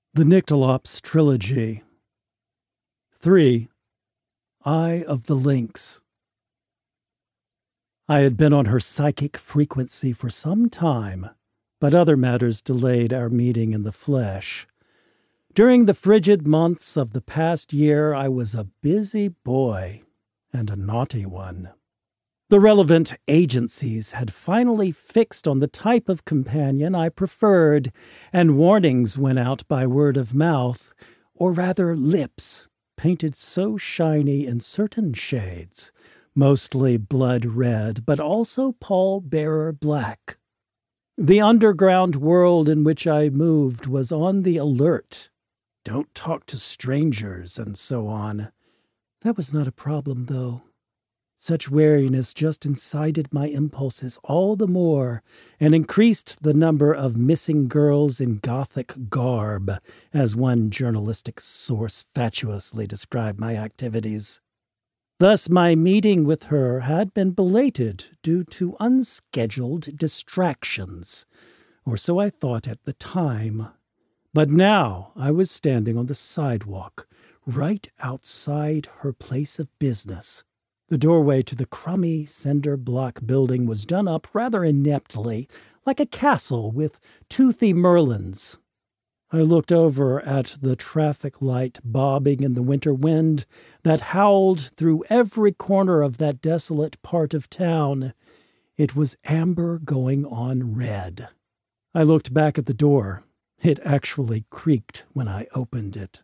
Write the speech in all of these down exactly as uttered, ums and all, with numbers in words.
The Nyctalops Trilogy. three. Eye of the Lynx. I had been on her psychic frequency for some time, but other matters delayed our meeting in the flesh. During the frigid months of the past year, I was a busy boy, and a naughty one. The relevant agencies had finally fixed on the type of companion I preferred, and warnings went out by word of mouth, or rather lips, painted so shiny in certain shades, mostly blood red, but also pall-bearer black. The underground world in which I moved was on the alert. Don't talk to strangers, and so on. That was not a problem, though. Such wariness just incited my impulses all the more and increased the number of missing girls in Gothic garb, as one journalistic source fatuously described my activities. Thus my meeting with her had been belated due to unscheduled distractions, or so I thought at the time. But now I was standing on the sidewalk, right outside her place of business. The doorway to the crummy cinder-block building was done up rather ineptly, like a castle with toothy merlins. I looked over at the traffic light bobbing in the winter wind that howled through every corner of that desolate part of town. It was amber going on red. I looked back at the door. It actually creaked when I opened it.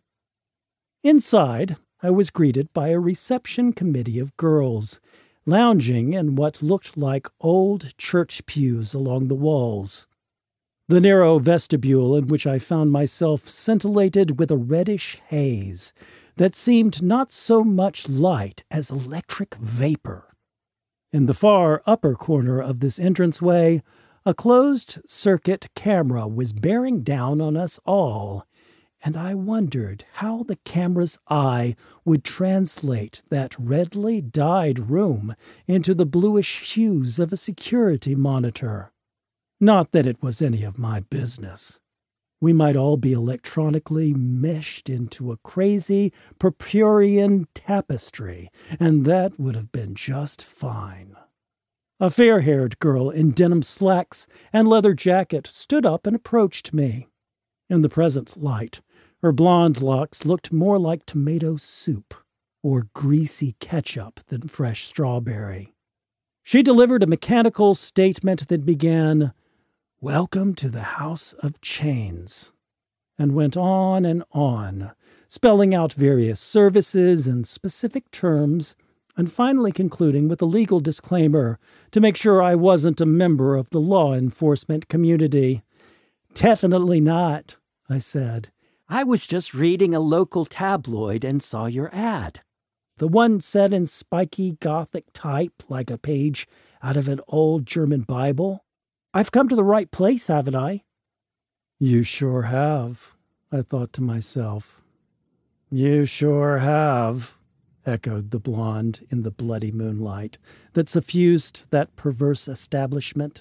Inside, I was greeted by a reception committee of girls, lounging in what looked like old church pews along the walls. The narrow vestibule in which I found myself scintillated with a reddish haze that seemed not so much light as electric vapor. In the far upper corner of this entranceway, a closed-circuit camera was bearing down on us all, and I wondered how the camera's eye would translate that redly dyed room into the bluish hues of a security monitor. Not that it was any of my business. We might all be electronically meshed into a crazy purpurean tapestry, and that would have been just fine. A fair-haired girl in denim slacks and leather jacket stood up and approached me. In the present light, her blonde locks looked more like tomato soup or greasy ketchup than fresh strawberry. She delivered a mechanical statement that began, "Welcome to the House of Chains," and went on and on, spelling out various services and specific terms, and finally concluding with a legal disclaimer to make sure I wasn't a member of the law enforcement community. "Definitely not," I said. "I was just reading a local tabloid and saw your ad. The one set in spiky Gothic type like a page out of an old German Bible. I've come to the right place, haven't I?" "You sure have," I thought to myself. "You sure have," echoed the blonde in the bloody moonlight that suffused that perverse establishment.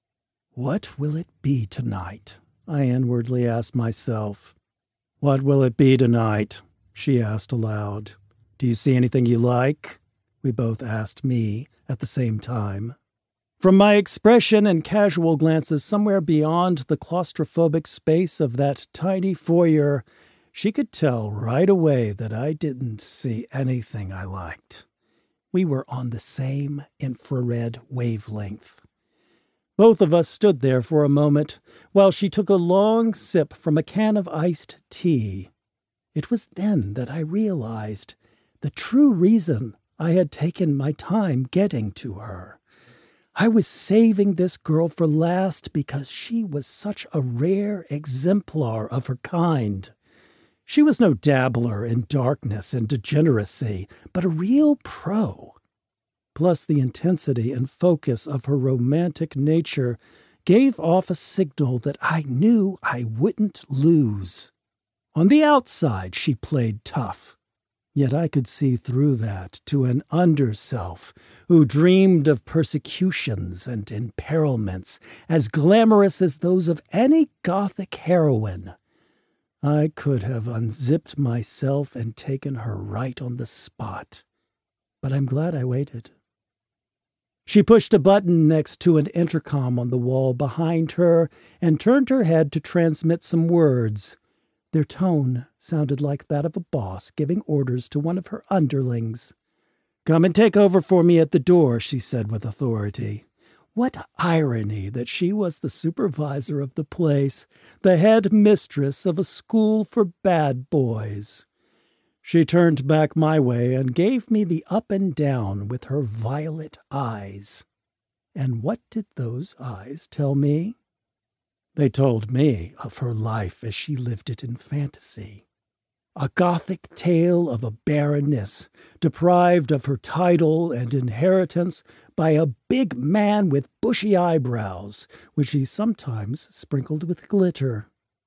What will it be tonight? I inwardly asked myself. "What will it be tonight?" she asked aloud. "Do you see anything you like?" we both asked me at the same time. From my expression and casual glances somewhere beyond the claustrophobic space of that tiny foyer, she could tell right away that I didn't see anything I liked. We were on the same infrared wavelength. Both of us stood there for a moment while she took a long sip from a can of iced tea. It was then that I realized the true reason I had taken my time getting to her. I was saving this girl for last because she was such a rare exemplar of her kind. She was no dabbler in darkness and degeneracy, but a real pro. Plus the intensity and focus of her romantic nature gave off a signal that I knew I wouldn't lose. On the outside, she played tough. Yet I could see through that to an underself who dreamed of persecutions and imperilments as glamorous as those of any Gothic heroine. I could have unzipped myself and taken her right on the spot, but I'm glad I waited. She pushed a button next to an intercom on the wall behind her and turned her head to transmit some words. Their tone sounded like that of a boss giving orders to one of her underlings. "Come and take over for me at the door," she said with authority. What irony that she was the supervisor of the place, the head mistress of a school for bad boys. She turned back my way and gave me the up and down with her violet eyes. And what did those eyes tell me? They told me of her life as she lived it in fantasy. A gothic tale of a baroness deprived of her title and inheritance by a big man with bushy eyebrows, which he sometimes sprinkled with glitter.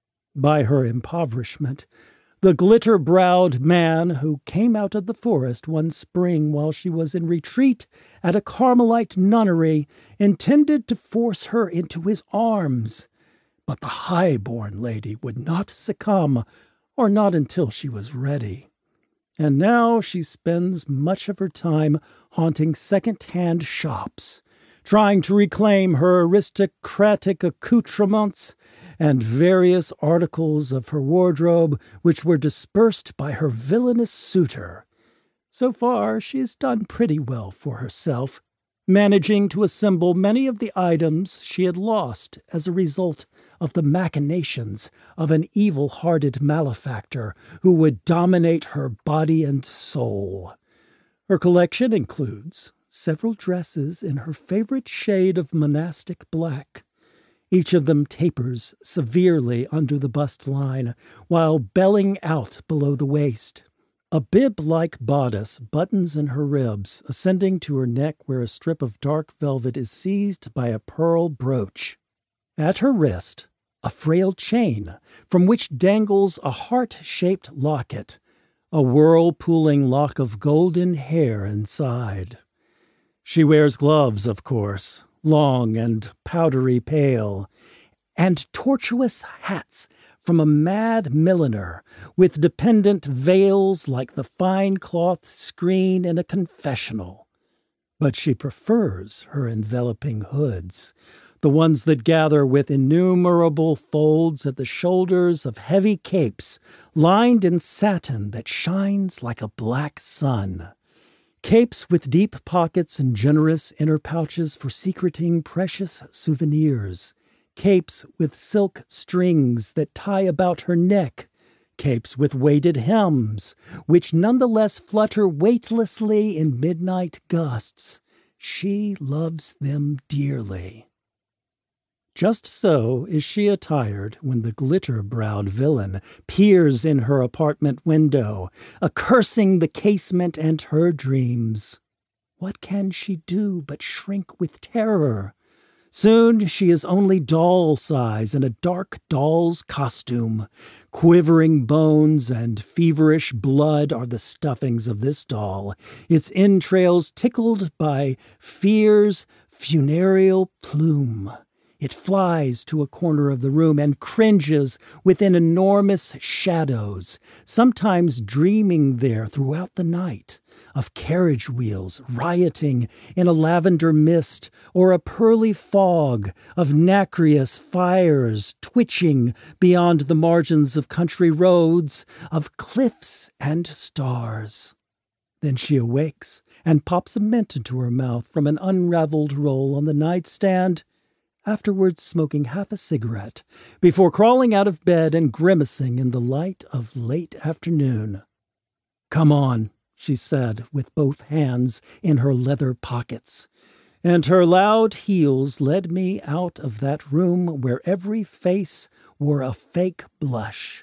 By her impoverishment, the glitter-browed man who came out of the forest one spring while she was in retreat at a Carmelite nunnery intended to force her into his arms. But the high-born lady would not succumb, or not until she was ready. And now she spends much of her time haunting second-hand shops, trying to reclaim her aristocratic accoutrements and various articles of her wardrobe which were dispersed by her villainous suitor. So far, she has done pretty well for herself, managing to assemble many of the items she had lost as a result of the machinations of an evil-hearted malefactor who would dominate her body and soul. Her collection includes several dresses in her favorite shade of monastic black. Each of them tapers severely under the bust line, while belling out below the waist. A bib-like bodice buttons in her ribs, ascending to her neck where a strip of dark velvet is seized by a pearl brooch. At her wrist, a frail chain, from which dangles a heart-shaped locket, a whirlpooling lock of golden hair inside. She wears gloves, of course, long and powdery pale, and tortuous hats from a mad milliner, with dependent veils like the fine cloth screen in a confessional. But she prefers her enveloping hoods, the ones that gather with innumerable folds at the shoulders of heavy capes lined in satin that shines like a black sun. Capes with deep pockets and generous inner pouches for secreting precious souvenirs. Capes with silk strings that tie about her neck, capes with weighted hems, which nonetheless flutter weightlessly in midnight gusts. She loves them dearly. Just so is she attired when the glitter-browed villain peers in her apartment window, accursing the casement and her dreams. What can she do but shrink with terror? Soon she is only doll size in a dark doll's costume. Quivering bones and feverish blood are the stuffings of this doll, its entrails tickled by fear's funereal plume. It flies to a corner of the room and cringes within enormous shadows, sometimes dreaming there throughout the night of carriage wheels rioting in a lavender mist or a pearly fog of nacreous fires twitching beyond the margins of country roads, of cliffs and stars. Then she awakes and pops a mint into her mouth from an unraveled roll on the nightstand, afterwards smoking half a cigarette, before crawling out of bed and grimacing in the light of late afternoon. "Come on," she said, with both hands in her leather pockets, and her loud heels led me out of that room where every face wore a fake blush.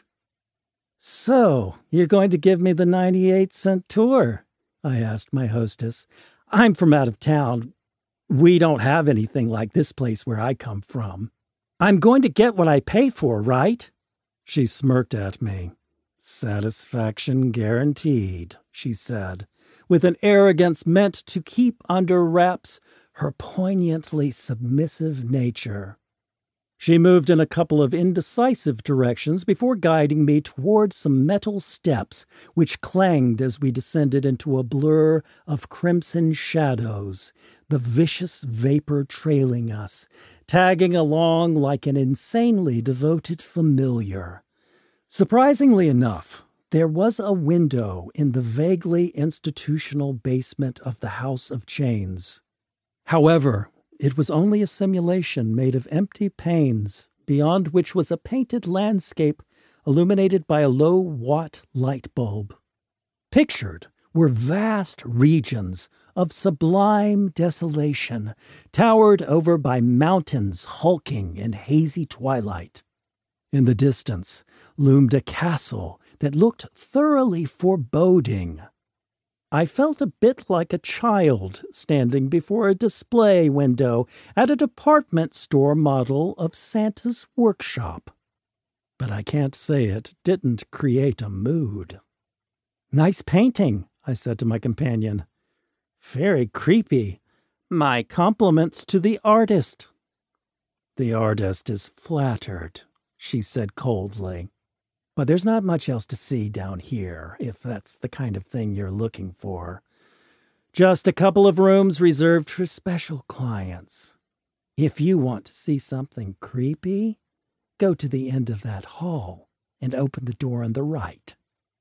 "So, you're going to give me the ninety-eight cent tour?" I asked my hostess. "I'm from out of town. We don't have anything like this place where I come from. I'm going to get what I pay for, right?" She smirked at me. "Satisfaction guaranteed," she said, with an arrogance meant to keep under wraps her poignantly submissive nature. She moved in a couple of indecisive directions before guiding me toward some metal steps, which clanged as we descended into a blur of crimson shadows, the vicious vapor trailing us, tagging along like an insanely devoted familiar. Surprisingly enough, there was a window in the vaguely institutional basement of the House of Chains. However, it was only a simulation made of empty panes, beyond which was a painted landscape illuminated by a low-watt light bulb. Pictured were vast regions of sublime desolation, towered over by mountains hulking in hazy twilight. In the distance loomed a castle that looked thoroughly foreboding. I felt a bit like a child standing before a display window at a department store model of Santa's workshop. But I can't say it didn't create a mood. "Nice painting," I said to my companion. "Very creepy. My compliments to the artist." "The artist is flattered," she said coldly. "But there's not much else to see down here, if that's the kind of thing you're looking for. Just a couple of rooms reserved for special clients. If you want to see something creepy, go to the end of that hall and open the door on the right."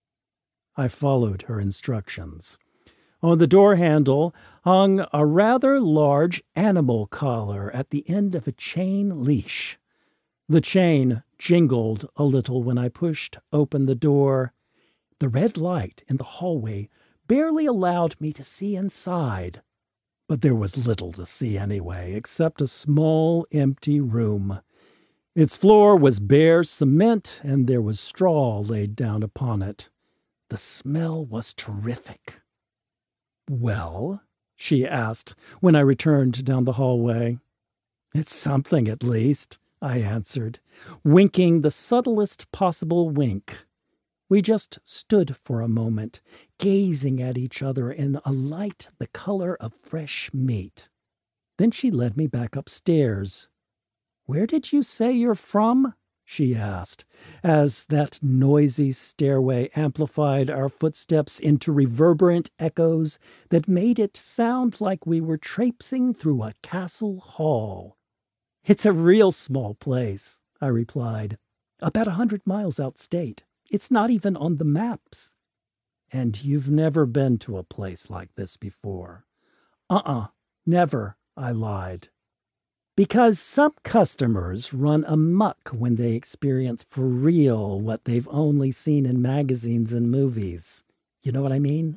I followed her instructions. On the door handle hung a rather large animal collar at the end of a chain leash. The chain jingled a little when I pushed open the door. The red light in the hallway barely allowed me to see inside, but there was little to see anyway, except a small, empty room. Its floor was bare cement, and there was straw laid down upon it. The smell was terrific. "Well?" she asked when I returned down the hallway. "It's something, at least," I answered, winking the subtlest possible wink. We just stood for a moment, gazing at each other in a light the color of fresh meat. Then she led me back upstairs. "Where did you say you're from?" she asked, as that noisy stairway amplified our footsteps into reverberant echoes that made it sound like we were traipsing through a castle hall. "It's a real small place," I replied. "About a hundred miles outstate. It's not even on the maps." "And you've never been to a place like this before?" Uh-uh, never, I lied. "Because some customers run amok when they experience for real what they've only seen in magazines and movies. You know what I mean?"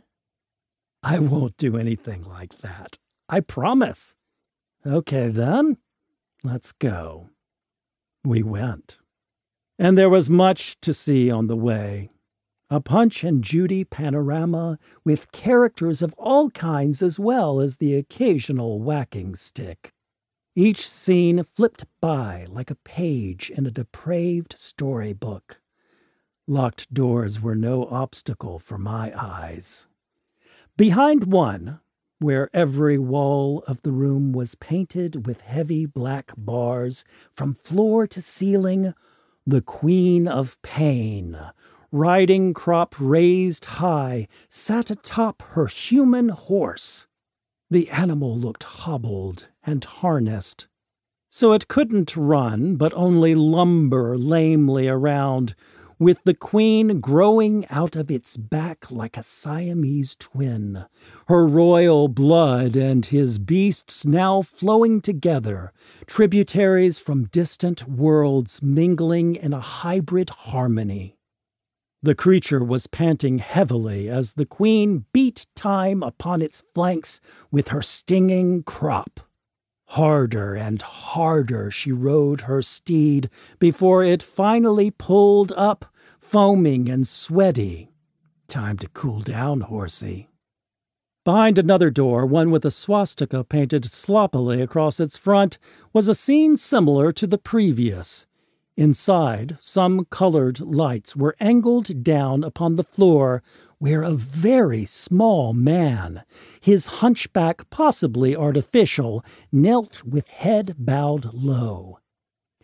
"I won't do anything like that. I promise." "Okay, then. Let's go." We went. And there was much to see on the way. A Punch and Judy panorama with characters of all kinds as well as the occasional whacking stick. Each scene flipped by like a page in a depraved storybook. Locked doors were no obstacle for my eyes. Behind one, where every wall of the room was painted with heavy black bars from floor to ceiling, the Queen of Pain, riding crop raised high, sat atop her human horse. The animal looked hobbled and harnessed, so it couldn't run but only lumber lamely around, with the queen growing out of its back like a Siamese twin, her royal blood and his beasts now flowing together, tributaries from distant worlds mingling in a hybrid harmony. The creature was panting heavily as the queen beat time upon its flanks with her stinging crop. Harder and harder she rode her steed before it finally pulled up, foaming and sweaty. "Time to cool down, horsey." Behind another door, one with a swastika painted sloppily across its front, was a scene similar to the previous. Inside, some colored lights were angled down upon the floor, where a very small man, his hunchback possibly artificial, knelt with head bowed low.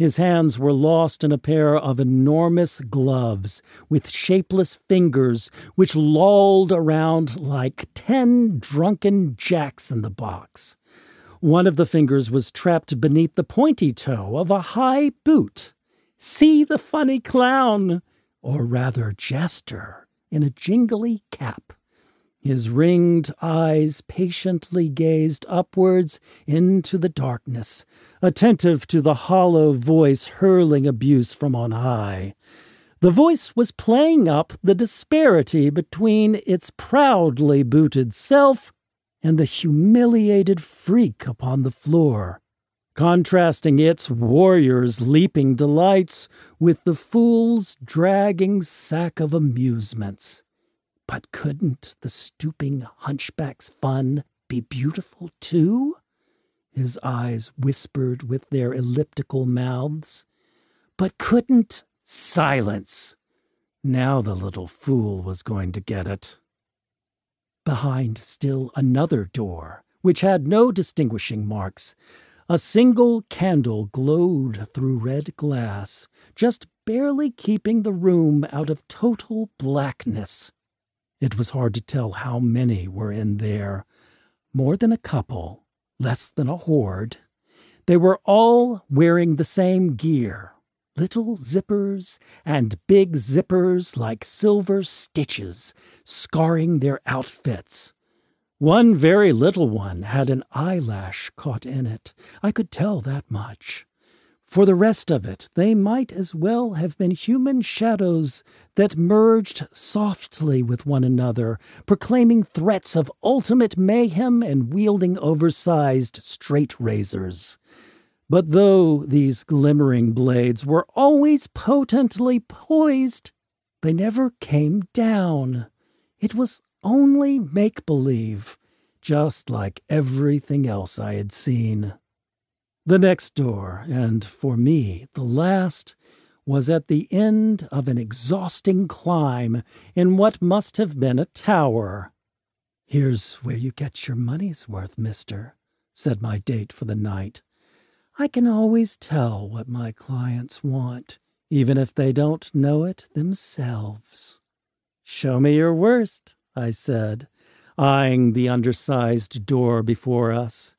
His hands were lost in a pair of enormous gloves with shapeless fingers which lolled around like ten drunken jacks in the box. One of the fingers was trapped beneath the pointy toe of a high boot. See the funny clown, or rather jester, in a jingly cap. His ringed eyes patiently gazed upwards into the darkness, attentive to the hollow voice hurling abuse from on high. The voice was playing up the disparity between its proudly booted self and the humiliated freak upon the floor, contrasting its warrior's leaping delights with the fool's dragging sack of amusements. But couldn't the stooping hunchback's fun be beautiful too? His eyes whispered with their elliptical mouths. But couldn't... Silence! Now the little fool was going to get it. Behind still another door, which had no distinguishing marks, a single candle glowed through red glass, just barely keeping the room out of total blackness. It was hard to tell how many were in there. More than a couple, less than a horde. They were all wearing the same gear, little zippers and big zippers like silver stitches, scarring their outfits. One very little one had an eyelash caught in it. I could tell that much. For the rest of it, they might as well have been human shadows that merged softly with one another, proclaiming threats of ultimate mayhem and wielding oversized straight razors. But though these glimmering blades were always potently poised, they never came down. It was only make-believe, just like everything else I had seen. The next door, and for me, the last, was at the end of an exhausting climb in what must have been a tower. "Here's where you get your money's worth, mister," said my date for the night. "I can always tell what my clients want, even if they don't know it themselves." "Show me your worst," I said, eyeing the undersized door before us.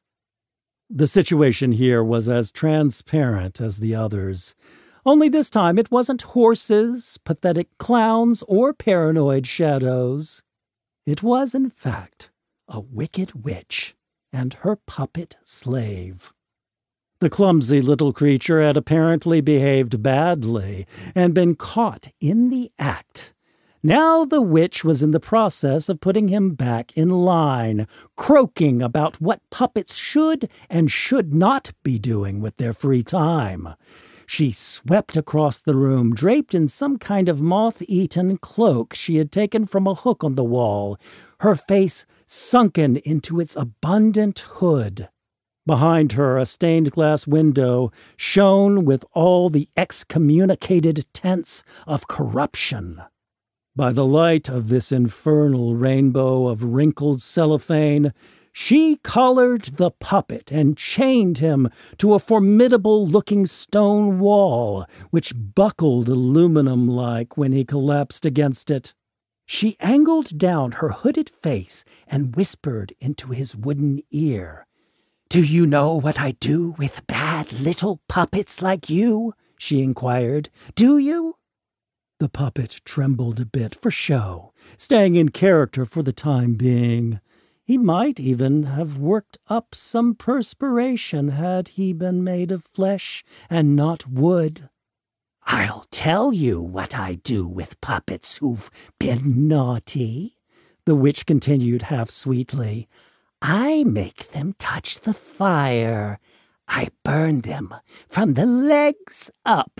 The situation here was as transparent as the others, only this time it wasn't horses, pathetic clowns, or paranoid shadows. It was, in fact, a wicked witch and her puppet slave. The clumsy little creature had apparently behaved badly and been caught in the act. Now the witch was in the process of putting him back in line, croaking about what puppets should and should not be doing with their free time. She swept across the room, draped in some kind of moth-eaten cloak she had taken from a hook on the wall, her face sunken into its abundant hood. Behind her, a stained-glass window shone with all the excommunicated tints of corruption. By the light of this infernal rainbow of wrinkled cellophane, she collared the puppet and chained him to a formidable-looking stone wall, which buckled aluminum-like when he collapsed against it. She angled down her hooded face and whispered into his wooden ear. "Do you know what I do with bad little puppets like you?" she inquired. "Do you?" The puppet trembled a bit for show, staying in character for the time being. He might even have worked up some perspiration had he been made of flesh and not wood. "I'll tell you what I do with puppets who've been naughty," the witch continued half sweetly. "I make them touch the fire. I burn them from the legs up."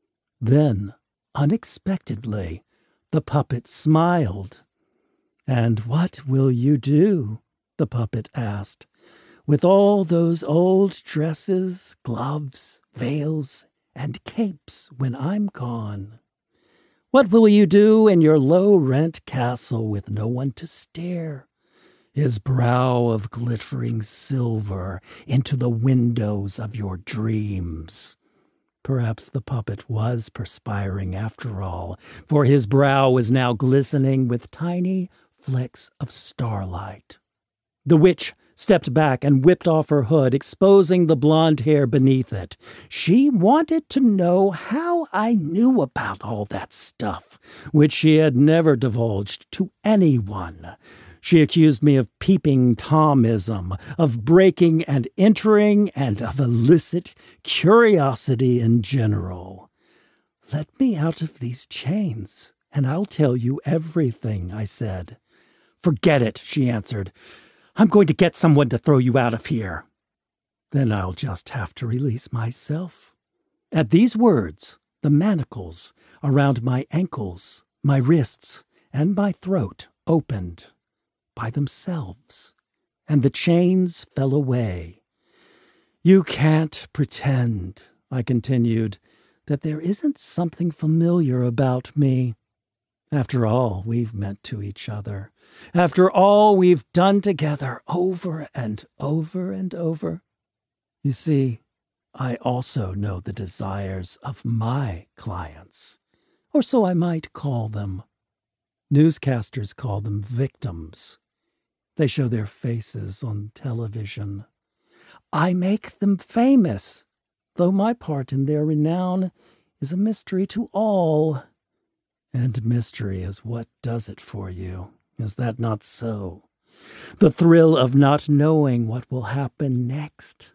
Then, unexpectedly, the puppet smiled. "And what will you do?" the puppet asked. "With all those old dresses, gloves, veils, and capes when I'm gone? What will you do in your low-rent castle with no one to stare? His brow of glittering silver into the windows of your dreams? Perhaps the puppet was perspiring after all, for his brow was now glistening with tiny flecks of starlight. The witch stepped back and whipped off her hood, exposing the blonde hair beneath it. She wanted to know how I knew about all that stuff, which she had never divulged to anyone. She accused me of peeping Tomism, of breaking and entering, and of illicit curiosity in general. "Let me out of these chains, and I'll tell you everything," I said. "Forget it," she answered. "I'm going to get someone to throw you out of here." "Then I'll just have to release myself." At these words, the manacles around my ankles, my wrists, and my throat opened by themselves, and the chains fell away. "You can't pretend," I continued, "that there isn't something familiar about me. After all we've meant to each other, after all we've done together over and over and over. You see, I also know the desires of my clients, or so I might call them. Newscasters call them victims. They show their faces on television. I make them famous, though my part in their renown is a mystery to all. And mystery is what does it for you. Is that not so? The thrill of not knowing what will happen next.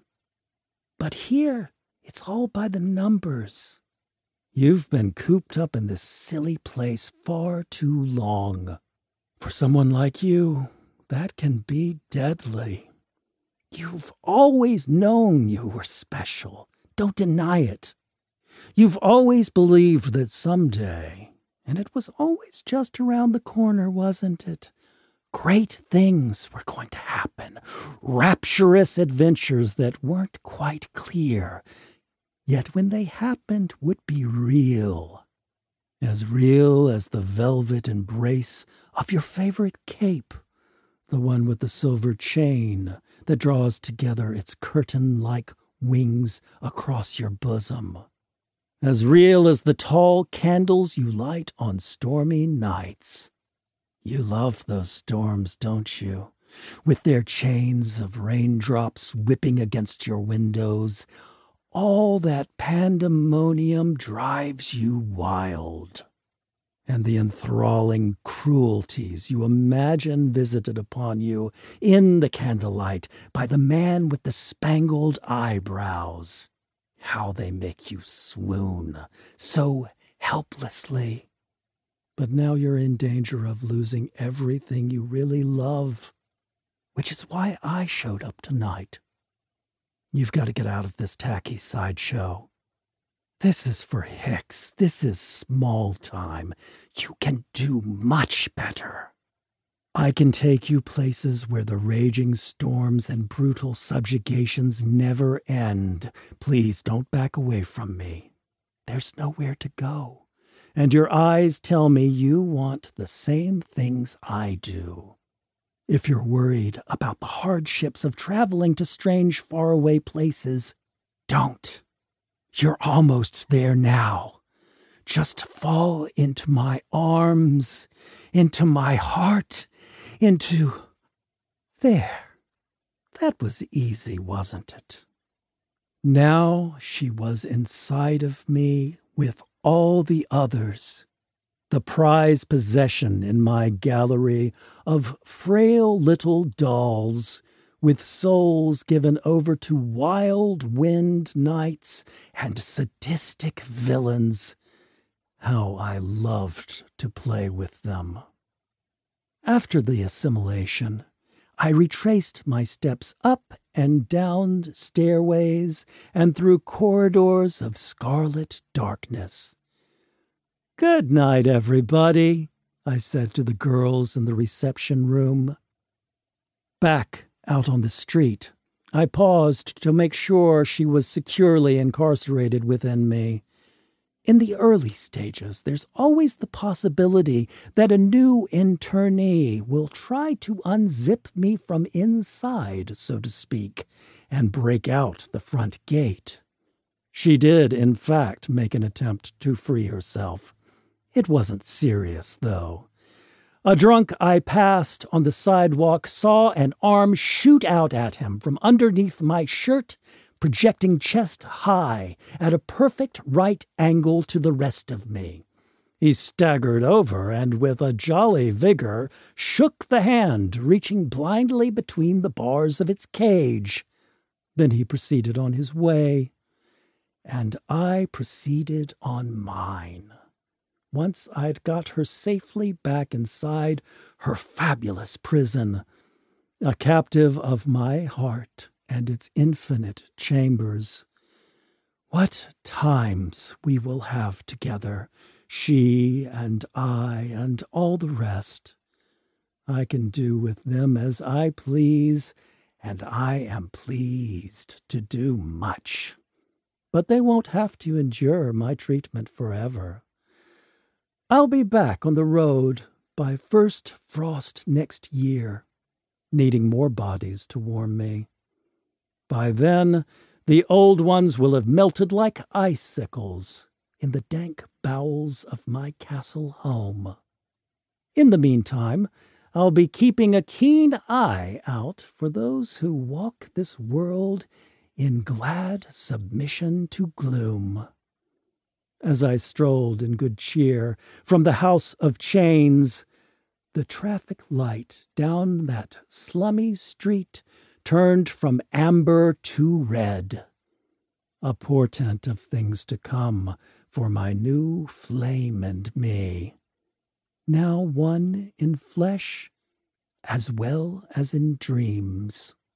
But here, it's all by the numbers. You've been cooped up in this silly place far too long. For someone like you, that can be deadly. You've always known you were special. Don't deny it. You've always believed that someday, and it was always just around the corner, wasn't it? Great things were going to happen, rapturous adventures that weren't quite clear, yet when they happened would be real. As real as the velvet embrace of your favorite cape, the one with the silver chain that draws together its curtain-like wings across your bosom. As real as the tall candles you light on stormy nights. You love those storms, don't you? With their chains of raindrops whipping against your windows. All that pandemonium drives you wild. And the enthralling cruelties you imagine visited upon you in the candlelight by the man with the spangled eyebrows. How they make you swoon so helplessly. But now you're in danger of losing everything you really love, which is why I showed up tonight. You've got to get out of this tacky sideshow. This is for hicks. This is small time. You can do much better. I can take you places where the raging storms and brutal subjugations never end. Please don't back away from me. There's nowhere to go. And your eyes tell me you want the same things I do. If you're worried about the hardships of traveling to strange, faraway places, don't. You're almost there now. Just fall into my arms, into my heart, into... There. That was easy, wasn't it? Now she was inside of me with all the others, the prized possession in my gallery of frail little dolls with souls given over to wild wind nights and sadistic villains. How I loved to play with them. After the assimilation, I retraced my steps up and down stairways and through corridors of scarlet darkness. "Good night, everybody," I said to the girls in the reception room. Back out on the street, I paused to make sure she was securely incarcerated within me. In the early stages, there's always the possibility that a new internee will try to unzip me from inside, so to speak, and break out the front gate. She did, in fact, make an attempt to free herself. It wasn't serious, though. A drunk I passed on the sidewalk saw an arm shoot out at him from underneath my shirt, projecting chest high at a perfect right angle to the rest of me. He staggered over and, with a jolly vigor, shook the hand, reaching blindly between the bars of its cage. Then he proceeded on his way, and I proceeded on mine. Once I'd got her safely back inside her fabulous prison, a captive of my heart and its infinite chambers. What times we will have together, she and I and all the rest. I can do with them as I please, and I am pleased to do much. But they won't have to endure my treatment forever. I'll be back on the road by first frost next year, needing more bodies to warm me. By then, the old ones will have melted like icicles in the dank bowels of my castle home. In the meantime, I'll be keeping a keen eye out for those who walk this world in glad submission to gloom. As I strolled in good cheer from the house of chains, the traffic light down that slummy street turned from amber to red, a portent of things to come for my new flame and me, now one in flesh as well as in dreams.